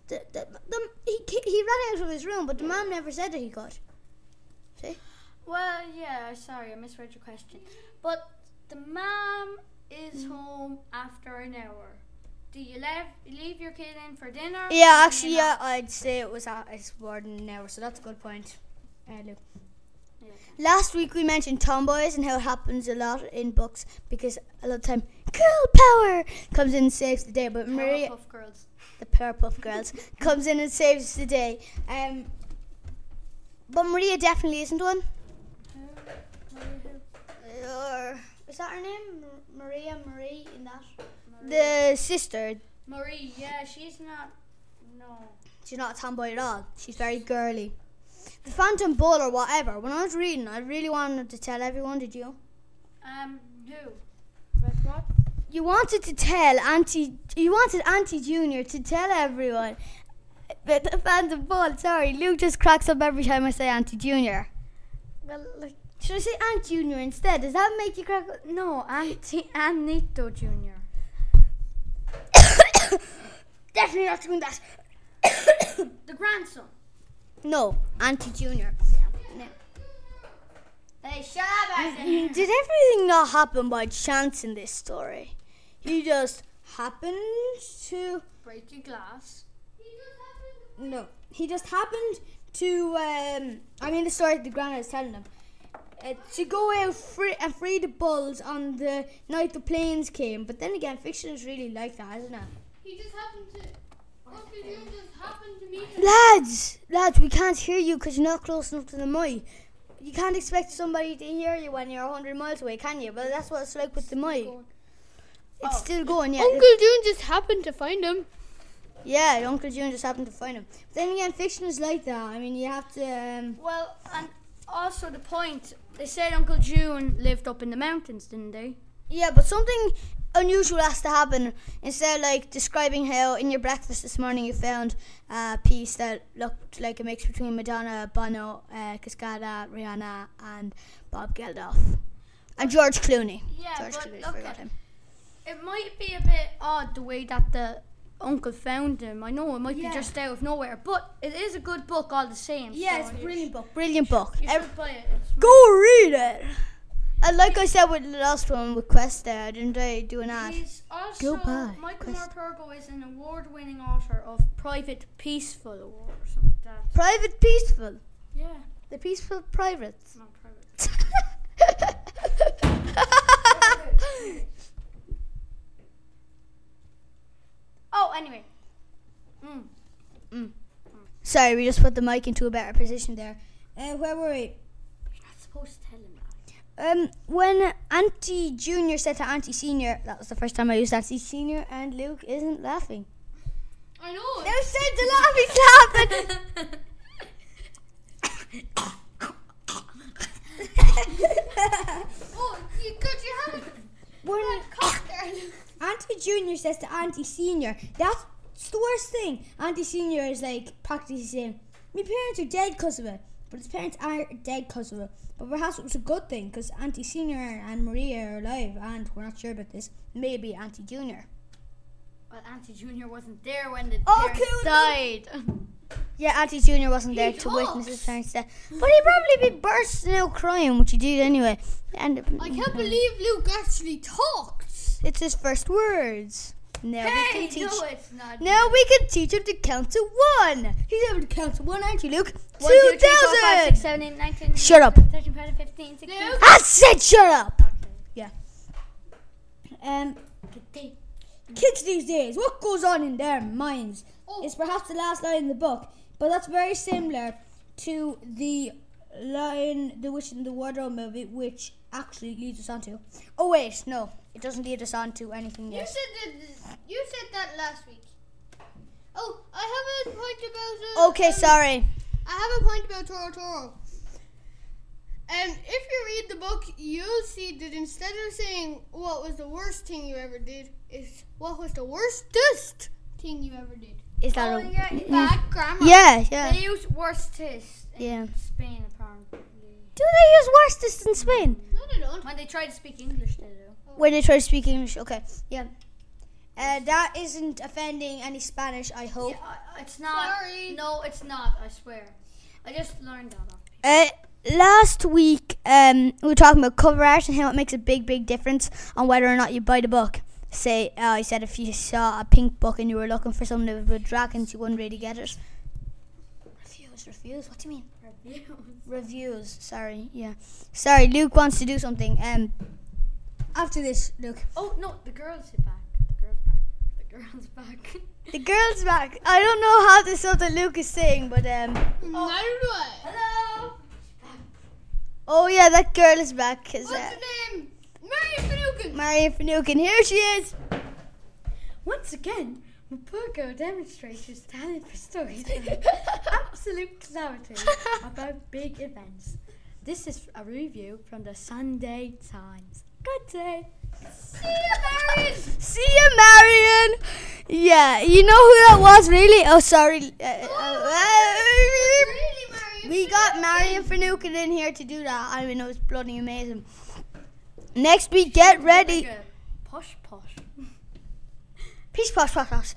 He ran out of his room, but the mom never said that he could. See? Well, yeah, sorry, I misread your question. But the mom is home after an hour. Do you leave your kid in for dinner? Yeah, actually, yeah, I'd say it's more than an hour, so that's a good point. Luke. Yeah, okay. Last week we mentioned tomboys and how it happens a lot in books because a lot of time girl power comes in and saves the day, but Maria, Powerpuff Girls. the Powerpuff Girls, comes in and saves the day. But Maria definitely isn't one. Or is that her name? Marie in that? The sister. Marie, yeah, she's not. No. She's not a tomboy at all. She's very girly. The Phantom Bull or whatever. When I was reading, I really wanted to tell everyone. Did you? Who? What? You wanted to tell Auntie. You wanted Auntie Junior to tell everyone. But the Phantom Bull. Sorry, Luke just cracks up every time I say Auntie Junior. Well, like, Should I say Aunt Junior instead? Does that make you crack up? no, Anito Jr. Definitely not doing that. The grandson. No, Auntie Junior. No. Hey, shut up, Did everything not happen by chance in this story? He just happened to. Break your glass. No, he just happened to. The story the grandma is telling him. To go out and free the bulls on the night the planes came. But then again, fiction is really like that, isn't it? He just happened to. Uncle June just happened to meet him. Lads, we can't hear you because you're not close enough to the mic. You can't expect somebody to hear you when you're 100 miles away, can you? Well, that's what it's like with the mic. It's still going, yeah. Uncle June just happened to find him. Yeah, Uncle June just happened to find him. But then again, fiction is like that. I mean, you have to. Well, and also the point, they said Uncle June lived up in the mountains, didn't they? Yeah, but something unusual has to happen. Instead of like describing how in your breakfast this morning you found a piece that looked like a mix between Madonna, Bono, Cascada, Rihanna, and Bob Geldof. And George Clooney. Yeah, George but Clooney's look forgot at him. it might be a bit odd the way that the uncle found him. I know it might be just out of nowhere, but it is a good book all the same. Yeah, so it's a you brilliant book. Brilliant book. You should buy it. It's Go read it. And like I said with the last one with Quest there, didn't I do an ad? He's also, Goodbye, Michael Quest. Morpurgo is an award-winning author of Private Peaceful Award or something like that. Private Peaceful. Yeah, The Peaceful Privates. not private. Oh, anyway. Sorry, we just put the mic into a better position there. Where were we? You're not supposed to tell him that. When Auntie Junior said to Auntie Senior, that was the first time I used Auntie Senior, and Luke isn't laughing. I know. Now said to laugh, he's laughing. Oh, you got your hand. When Auntie Junior says to Auntie Senior, that's the worst thing. Auntie Senior is like practically saying, my parents are dead because of it. But his parents aren't dead because of it. But perhaps it was a good thing because Auntie Senior and Maria are alive, and we're not sure about this. Maybe Auntie Junior. Well, Auntie Junior wasn't there when the Oh, parents cool. died. Yeah, Auntie Junior wasn't there He to witness his talks. parents' death. But he'd probably be bursting out crying, which he did anyway. And I can't believe Luke actually talks. it's his first words. Now we Hey, can teach. no, it's not. Now we can teach him to count to 1. He's able to count to 1, aren't you, Luke? 1, 2, 3, 4, 5, 6, 2000. 7, 8, 9, 10, Shut up. 13, 14, 15, 16. No. I said shut up. Okay. Kids these days, what goes on in their minds Oh. is perhaps the last line in the book, but that's very similar to the line The Witch in the Wardrobe movie, which actually leads us on to. Oh wait, no, it doesn't lead us on to anything You yet. said that last week. Oh, I have a point about. Okay, sorry. I have a point about Toro Toro. If you read the book, you'll see that instead of saying what was the worst thing you ever did, it's what was the worstest thing you ever did. Is that Oh, a yeah, Bad grammar. Yeah. They use worstest in Yeah. Spain, apparently. Do they use worstest in Spain? No, they don't. When they try to speak English, they do. When they try to speak English, okay, yeah. That isn't offending any Spanish, I hope. Yeah, it's not. Sorry. No, it's not, I swear. I just learned that off people. Last week, we were talking about cover art and how it makes a big difference on whether or not you buy the book. Say, I said if you saw a pink book and you were looking for something with dragons, you wouldn't really get it. Reviews? What do you mean? Reviews. Sorry, yeah. Sorry, Luke wants to do something. After this, Luke. Oh, no, the girls hit back. The girl's back. The girl's back. The girl's back. I don't know how this stuff that Luke is saying, but Neither do I. Hello! oh yeah, that girl is back. 'Cause, What's her name? Marion Finucane. Marion Finucane, here she is. Once again, Mapurgo demonstrates his talent for storytelling. Absolute clarity about big events. This is a review from the Sunday Times. Good day. See you, Marion. See you, Marion. Yeah, you know who that was, really? Oh, sorry. Really, Marion? We got Marion Finucane in here to do that. I mean, it was bloody amazing. Next week, get ready. Like a posh. Peace, posh.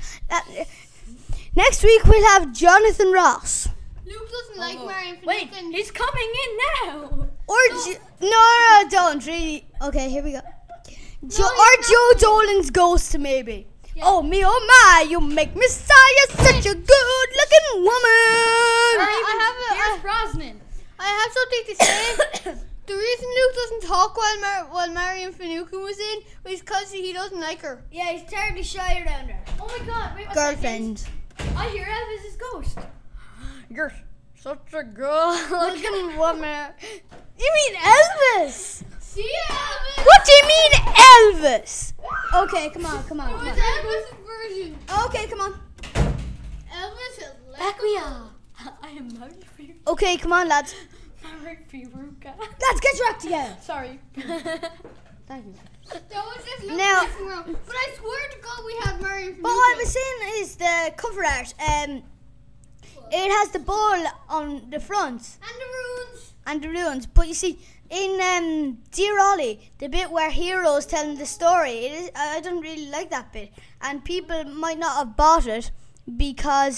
Next week, we'll have Jonathan Ross. Luke doesn't like Marion Wait, Finucane. he's coming in now. Or no, don't really. Okay, here we go. Or Joe Dolan's Ghost, maybe. Yeah. Oh me, oh my, you make Messiah such a good-looking woman. Here's Brosnan. I have something to say. The reason Luke doesn't talk while Marion Finucane was in was because he doesn't like her. Yeah, he's terribly shy around her. Oh my god, wait, Girlfriend. I hear Elvis's ghost. You're such a good-looking woman. You mean Elvis? See you, Elvis. What do you mean Elvis? Okay, come on. It was Elvis' version. Okay, come on. Elvis is Back we are. I am married for you. Okay, come on, lads. Married for you, Ruka. Let's get your act together. Sorry. Thank you. That was just Luke Now- messing around. But I swear to God, we have Marion Finucane. But what I was saying is the cover art. It has the ball on the front And the runes. and the runes. But you see, in Dear Ollie, the bit where Hero's telling the story, I don't really like that bit, and people might not have bought it because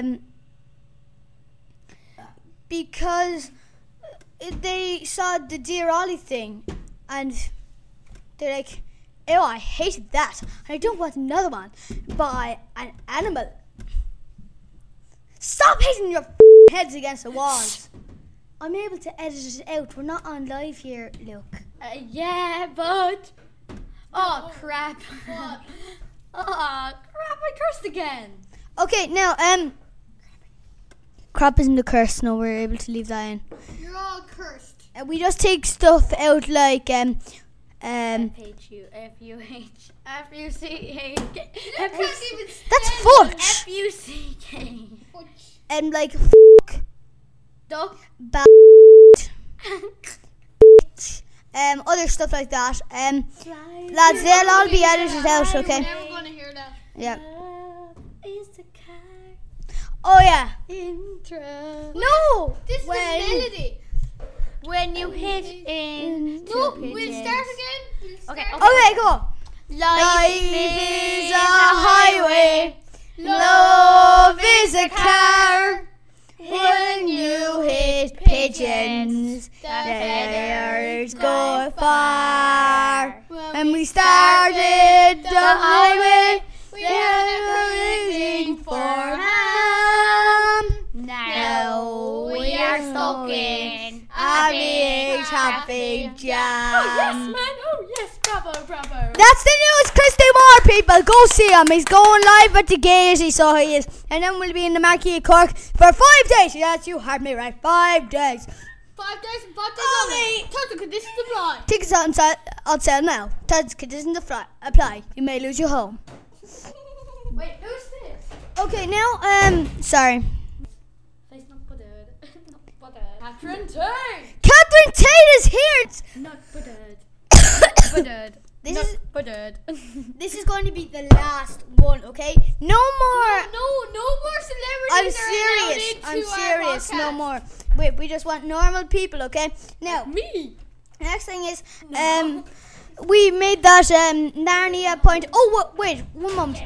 they saw the Dear Ollie thing, and they're like, "Oh, I hated that. I don't want another one by an animal." Stop hitting your heads against the walls. I'm able to edit it out. We're not on live here, Luke. Yeah, but... Oh, crap. What? Oh, crap, I cursed again. Okay, now, crap isn't a curse. No, we're able to leave that in. You're all cursed. We just take stuff out like, F-H-U-F-U-C-H. You can't even that's stand fucked. F-U-C-K. Fudge. And like, fuck, Duck. bad, other stuff like that. Lads, they'll all be edited out, We're okay? never going to hear that. Yeah. Love is the kind Oh, yeah. intro. No! This is the melody. When you hit in No, we'll start again. Okay, Okay, go on. Life is a highway. Love is a car. pigeons, the feathers go far. When we started the highway, we were waiting for ham. Now we are stuck in a big traffic jam. Oh yes, bravo. That's the news, Christy Moore, people. Go see him. He's going live at the Gaiety, so he is. And then we'll be in the Marquee of Cork for 5 days. Yes, you heard me right. 5 days. 5 days and 5 days Okay. only. Terms and conditions apply. Tickets on sale now. Terms and conditions apply. You may lose your home. Wait, who's this? Okay, now, sorry. Face not buttered. Not buttered. Catherine Tate. Catherine Tate is here. Not buttered. Buttered. This is going to be the last one, okay? No more. No more I'm celebrities are allowed serious. into I'm our serious. No podcast. more. Wait, we just want normal people, okay? Now, Me. the next thing is, we made that Narnia point. Oh, wait, one moment.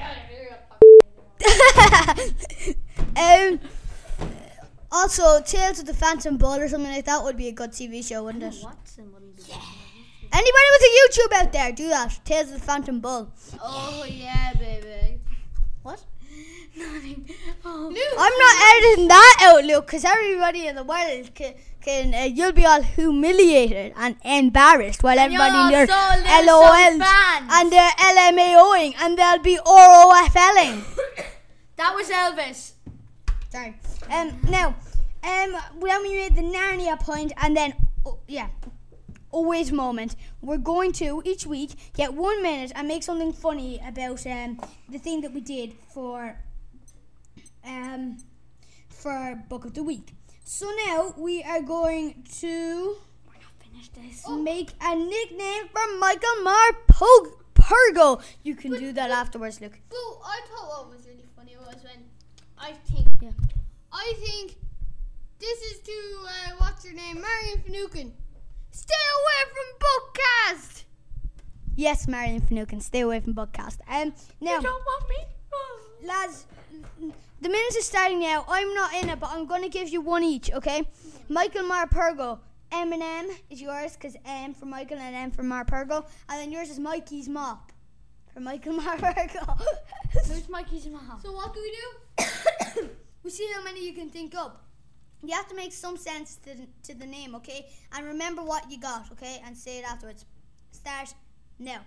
Also, Tales of the Phantom Ball or something like that would be a good TV show, wouldn't it? Watson wouldn't do that. Anybody with a YouTube out there, do that. Tales of the Phantom Bull. Oh yeah, baby. What? Nothing. Oh. I'm not editing that out, Luke, because everybody in the world can you'll be all humiliated and embarrassed while everybody in their LOLs and their LMAOing and they'll be ROFLing. That was Elvis. Sorry. Now, when we made the Narnia point and then, always moment, we're going to each week get 1 minute and make something funny about the thing that we did for Book of the Week. So now we are going to make a nickname for Michael Marpergo. You can do that afterwards, Luke. But I thought what was really funny was when I think this is to what's her name, Marion Finucane. Stay away from Bookcast. Yes, Marion Finucane, stay away from Bookcast. Now, You don't want me? lads, the minute is starting now. I'm not in it, but I'm going to give you one each, okay? Michael Marpergo. M&M is yours, because M for Michael and M for Marpergo. And then yours is Mikey's Mop for Michael Marpergo. Who's Mikey's mom? So what do we do? We see how many you can think up. You have to make some sense to the name, okay? And remember what you got, okay? And say it afterwards. Start now.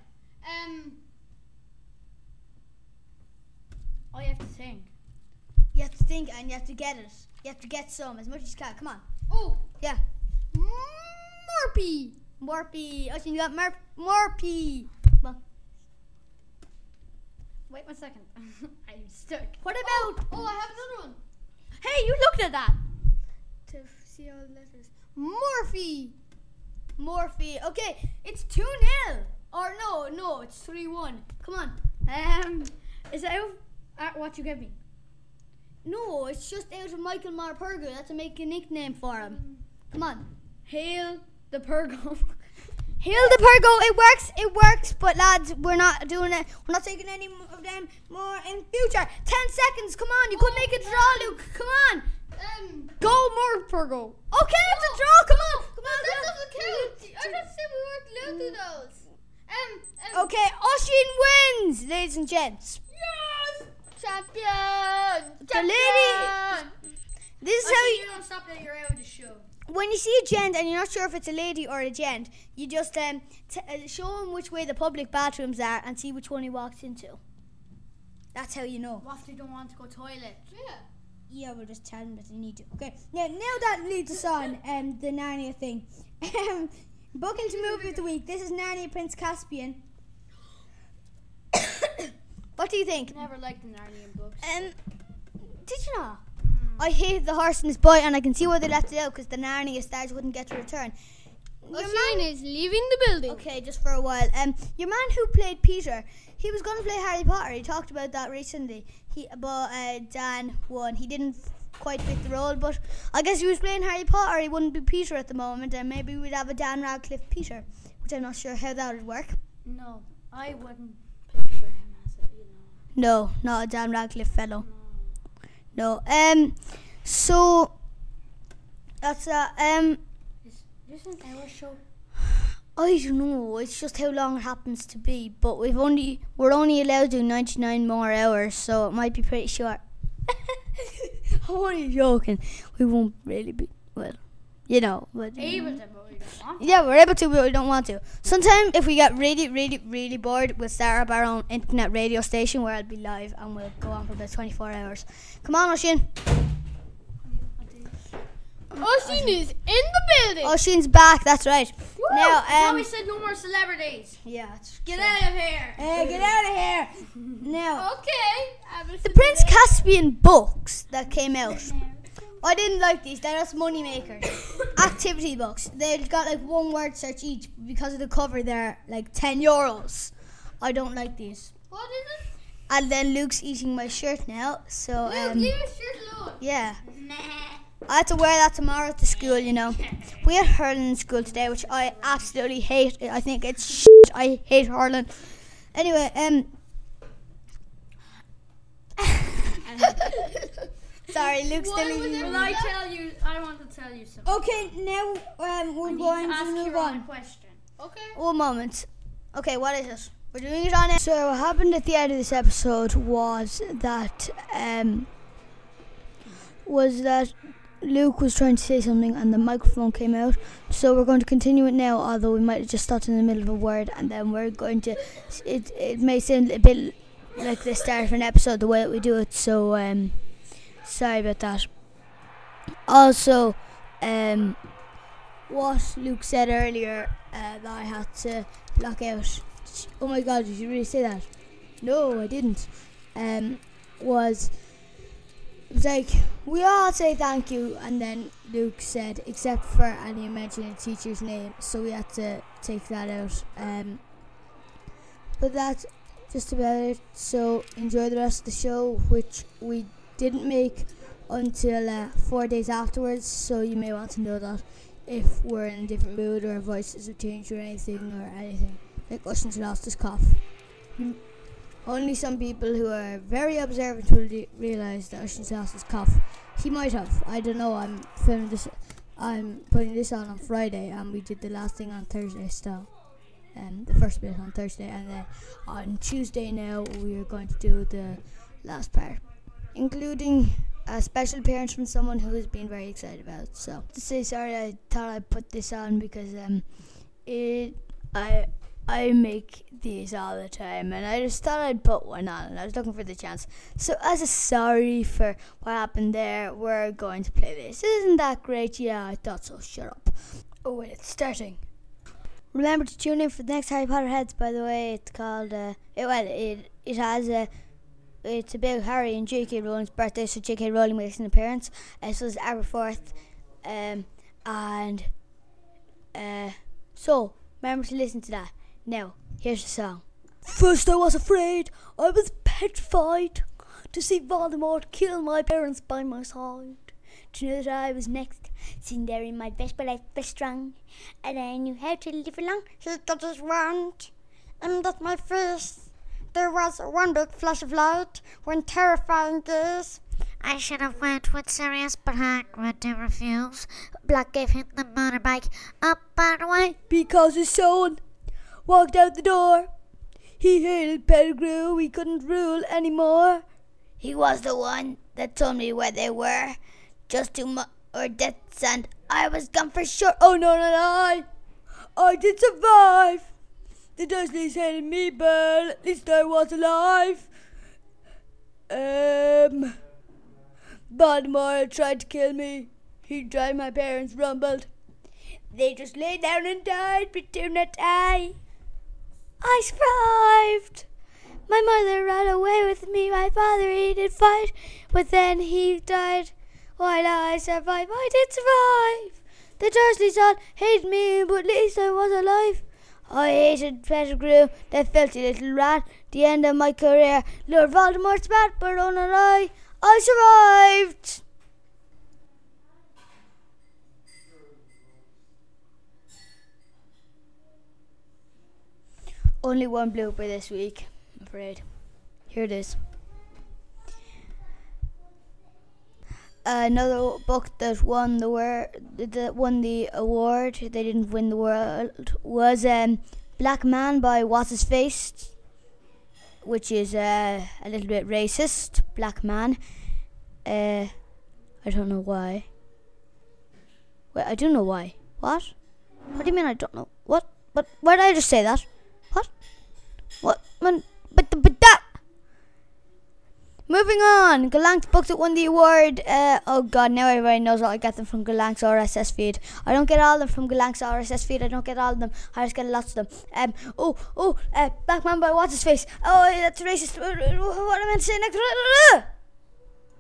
Oh, you have to think. You have to think and you have to get it. You have to get some, as much as you can. Come on. Oh, Yeah. Morpy. Morpy. Oh, you got Morpy. Well, Wait 1 second. I'm stuck. what about... Oh, I have another one. Hey, you looked at that. To see all the letters. Morphy. Morphy. Okay, it's 2-0. Or no, it's 3-1. Come on. Is that what you gave me? No, it's just out of Michael Marpergo. That's to make a nickname for him. Come on. Hail the Pergo. Hail the Pergo. It works, but lads, we're not doing it. We're not taking any of them more in future. 10 seconds. Come on. You could make a draw, Luke. Come on. Go more Pergo. Okay, it's a draw. Come on. Come on. That doesn't count. I just said we weren't allowed to do those. Okay, Oshin wins, ladies and gents. Yes! Champion! The lady. This is how you. don't stop that you're out of the show. When you see a gent and you're not sure if it's a lady or a gent, you just show him which way the public bathrooms are and see which one he walks into. That's how you know. What if they don't want to go toilet? Yeah. Yeah, we'll just tell them that they need to. Okay, now that leads us on the Narnia thing. Book into movie of the week. This is Narnia Prince Caspian. What do you think? Never liked the Narnian books. Did you not? I hated the horse and his boy, and I can see why they left it out because the Narnia stars wouldn't get to return. Oisin is leaving the building. Okay, just for a while. Your man who played Peter, he was going to play Harry Potter. He talked about that recently. But Dan won. He didn't quite fit the role, but I guess if he was playing Harry Potter, he wouldn't be Peter at the moment, and maybe we'd have a Dan Radcliffe Peter, which I'm not sure how that would work. No, I wouldn't picture him as a, No, not a Dan Radcliffe fellow. No. So That's Is this an hour show? I don't know. It's just how long it happens to be. But we're only allowed to do 99 more hours, so it might be pretty short. I'm only joking. We won't really be But Able to, but we don't want to. yeah, we're able to, but we don't want to. Sometimes, if we get really, really, really bored, we'll start up our own internet radio station where I'll be live and we'll go on for about 24 hours. Come on, Oisin. Oisin is in the building. Oisin's back. That's right. Now, Now we said no more celebrities. yeah, Get out of here. Hey, get out of here. Now, Okay. the Prince Caspian books that came out. I didn't like these. They're just money makers. Activity books. They've got like one word search each. Because of the cover, they're like €10. I don't like these. What is it? And then Luke's eating my shirt now. So Luke, leave your shirt alone. yeah, I have to wear that tomorrow to school. We had hurling in school today, which I absolutely hate. I think it's shit. I hate hurling. Anyway, sorry, Luke's Why still was eating. it- I want to tell you something. Okay, now we're I going need to to ask move you a on. question. Okay. 1 moment. Okay, what is it? We're doing it on. So what happened at the end of this episode was that Luke was trying to say something and the microphone came out. So we're going to continue it now, although we might have just stopped in the middle of a word, and then we're going to. It may sound a bit like the start of an episode the way that we do it. So sorry about that. Also, what Luke said earlier that I had to block out. Oh my god, did you really say that? No, I didn't. It was like, we all say thank you, and then Luke said, except for any mention of teacher's name, so we had to take that out. But that's just about it. So enjoy the rest of the show, which we didn't make until 4 days afterwards, so you may want to know that if we're in a different mood or our voices have changed or anything. Like Oisin's lost his cough. Only some people who are very observant will realise that Oisin's lost his cough. He might have. I don't know. I'm putting this on Friday, and we did the last thing on Thursday still. The first bit on Thursday, and then on Tuesday now we are going to do the last part, including a special appearance from someone who has been very excited about it. So to say sorry, I thought I'd put this on because I make these all the time, and I just thought I'd put one on, and I was looking for the chance. So as a sorry for what happened there, we're going to play this. Isn't that great? Yeah, I thought so. Shut up. Oh wait, it's starting. Remember to tune in for the next Harry Potter Heads, by the way. It's called it's about Harry and J.K. Rowling's birthday, so J.K. Rowling makes an appearance. So it's April 4th, so remember to listen to that. Now, here's the song. First I was afraid, I was petrified to see Voldemort kill my parents by my side. To know that I was next, sitting there in my best, but I was strong, and I knew how to live along. He got his wand, and at my face there was one big flash of light, one terrifying gaze. I should have went with Sirius, but Hagrid did refuse. Black gave him the motorbike up and away. Because his son walked out the door. He hated Pettigrew, he couldn't rule anymore. He was the one that told me where they were, just to or deaths, and I was gone for sure. Oh no, not I did survive. The Dursleys hated me, but at least I was alive. Voldemort tried to kill me. He died, my parents rumbled. They just lay down and died, but do not die. I survived. My mother ran away with me. My father, he did fight, but then he died. While I survived, I did survive. The Dursleys all hated me, but at least I was alive. I hated Pettigrew, that filthy little rat. The end of my career. Lord Voldemort's bad, but oh not I survived. Only one blooper this week, I'm afraid. Here it is. another book that won the award. They didn't win the world. Was Black Man by What's His Face, which is a little bit racist. Black Man. I don't know why. Wait, I do know why. What? What do you mean I don't know? What? But why did I just say that? What? What? But that. Moving on, Galank's books that won the award. Oh god, now everybody knows I get them from Galank's RSS feed. I don't get all of them from Galank's RSS feed. I don't get all of them. I just get lots of them. Black Man by What's His Face. Oh, that's racist. What am I meant to say next?